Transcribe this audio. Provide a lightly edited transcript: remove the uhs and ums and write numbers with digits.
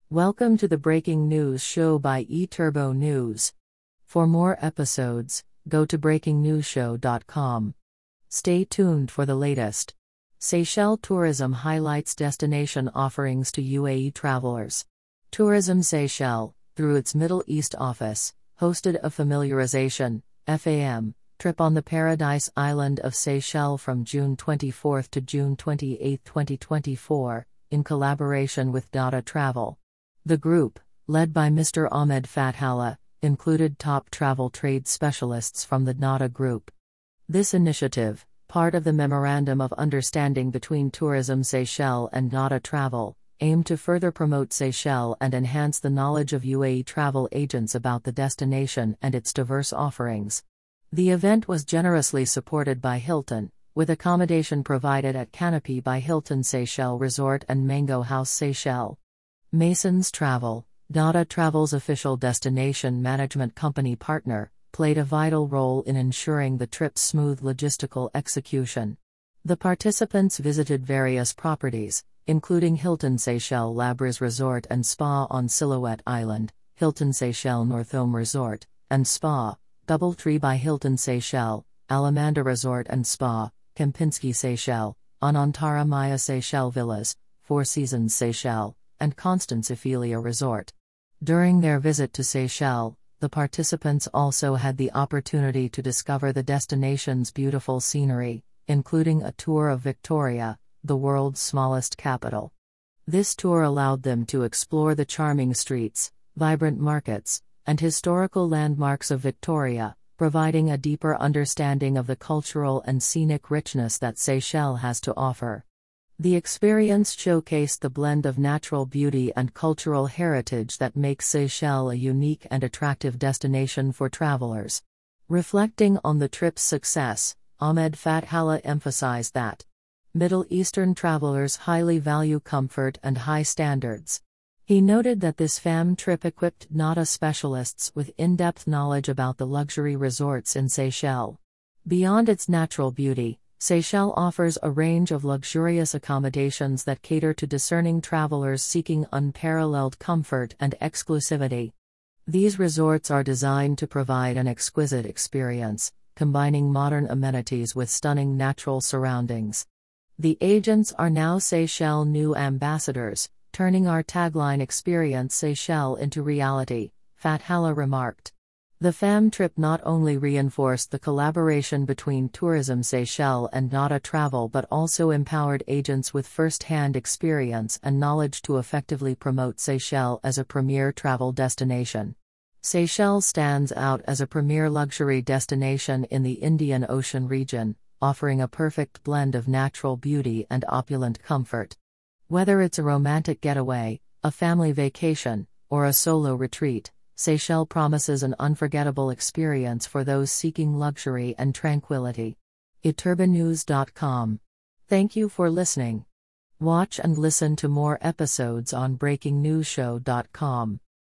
Welcome to the Breaking News Show by eTurbo News. For more episodes, go to breakingnewsshow.com. Stay tuned for the latest. Seychelles Tourism highlights destination offerings to UAE travelers. Tourism Seychelles, through its Middle East office, hosted a familiarization (FAM) trip on the Paradise Island of Seychelles from June 24 to June 28, 2024, in collaboration with Dada Travel. The group, led by Mr. Ahmed Fathallah, included top travel trade specialists from the Dada Group. This initiative, part of the Memorandum of Understanding between Tourism Seychelles and Dada Travel, aimed to further promote Seychelles and enhance the knowledge of UAE travel agents about the destination and its diverse offerings. The event was generously supported by Hilton, with accommodation provided at Canopy by Hilton Seychelles Resort and Mango House Seychelles. Masons Travel, Dada Travel's official destination management company partner, played a vital role in ensuring the trip's smooth logistical execution. The participants visited various properties, including Hilton Seychelles Labres Resort and Spa on Silhouette Island, Hilton Seychelles Northome Resort and Spa, Doubletree by Hilton Seychelles, Alamanda Resort and Spa, Kempinski Seychelles, Anantara Maya Seychelles Villas, Four Seasons Seychelles, and Constance Ophelia Resort. During their visit to Seychelles, the participants also had the opportunity to discover the destination's beautiful scenery, including a tour of Victoria, the world's smallest capital. This tour allowed them to explore the charming streets, vibrant markets, and historical landmarks of Victoria, providing a deeper understanding of the cultural and scenic richness that Seychelles has to offer. The experience showcased the blend of natural beauty and cultural heritage that makes Seychelles a unique and attractive destination for travelers. Reflecting on the trip's success, Ahmed Fathallah emphasized that Middle Eastern travelers highly value comfort and high standards. He noted that this FAM trip equipped Dada specialists with in-depth knowledge about the luxury resorts in Seychelles. Beyond its natural beauty, Seychelles offers a range of luxurious accommodations that cater to discerning travelers seeking unparalleled comfort and exclusivity. These resorts are designed to provide an exquisite experience, combining modern amenities with stunning natural surroundings. The agents are now Seychelles' new ambassadors, turning our tagline "Experience Seychelles" into reality, Fathallah remarked. The FAM trip not only reinforced the collaboration between Tourism Seychelles and Dada Travel but also empowered agents with first-hand experience and knowledge to effectively promote Seychelles as a premier travel destination. Seychelles stands out as a premier luxury destination in the Indian Ocean region, offering a perfect blend of natural beauty and opulent comfort. Whether it's a romantic getaway, a family vacation, or a solo retreat, Seychelles promises an unforgettable experience for those seeking luxury and tranquility. eTurboNews.com. Thank you for listening. Watch and listen to more episodes on breakingnewsshow.com.